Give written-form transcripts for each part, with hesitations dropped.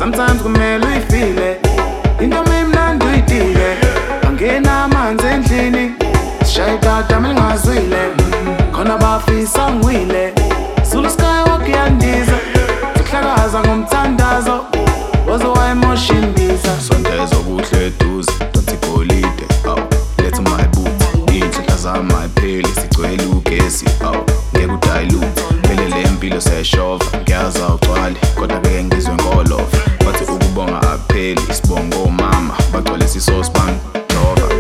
Sometimes kumele uyifile into memnandi uyidile, angena amanzi endlini sishaye itata melingazwile, khona bafisa ngiwile. Zulu Skywalk yandiza sihlakaza ngomthandazo waze wayemosha imbiza. Sondeza kuhle eduze donsi golide letha my boots iy'nhlahla zami ayipheli sigcwele ugesi ngeke udayilute phele le mpilo seyashova ngiyazi awugcwali kodwa-ke ngizwe ngolova bathi ukubonga akupheli isibongo omama bagcwale isisosi bangijova.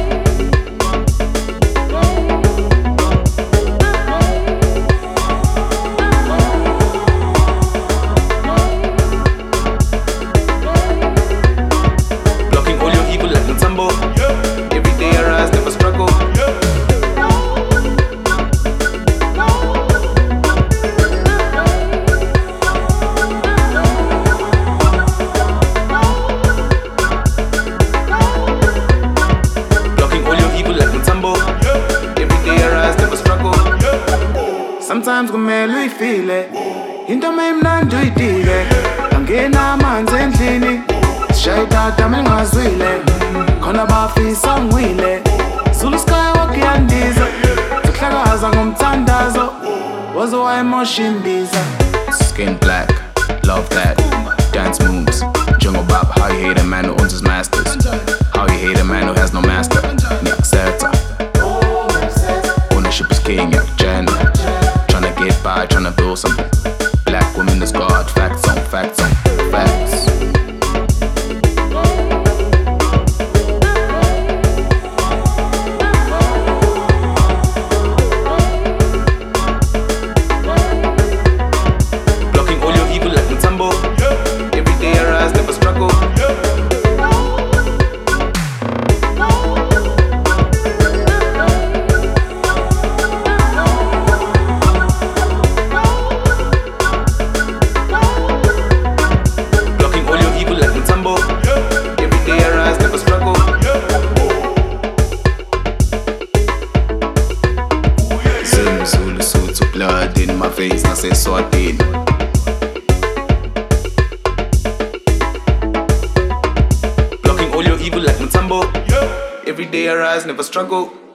Sometimes kumele uyifile into memnandi uyidile, angena amanzi endlini sishaye itata melingazwile, khona bafisa ngiwile. Zulu Skywalk yandiza sihlakaza ngomthandazo waze wayemosha imbiza. Skin black, love that, dance moves, jungle bop. How you hate a man who owns his masters? How you hate a man who has no master? Niakseta, ownership is king at Jen. Tryna get by, tryna build something. Black women is God, facts on facts on facts. Blocking all your evil like Mutombo. Every day I rise, never struggle. Zulu suits with blood in my veins, naseswatini. Blocking all your evil like Mutombo. Every day I rise, never struggle.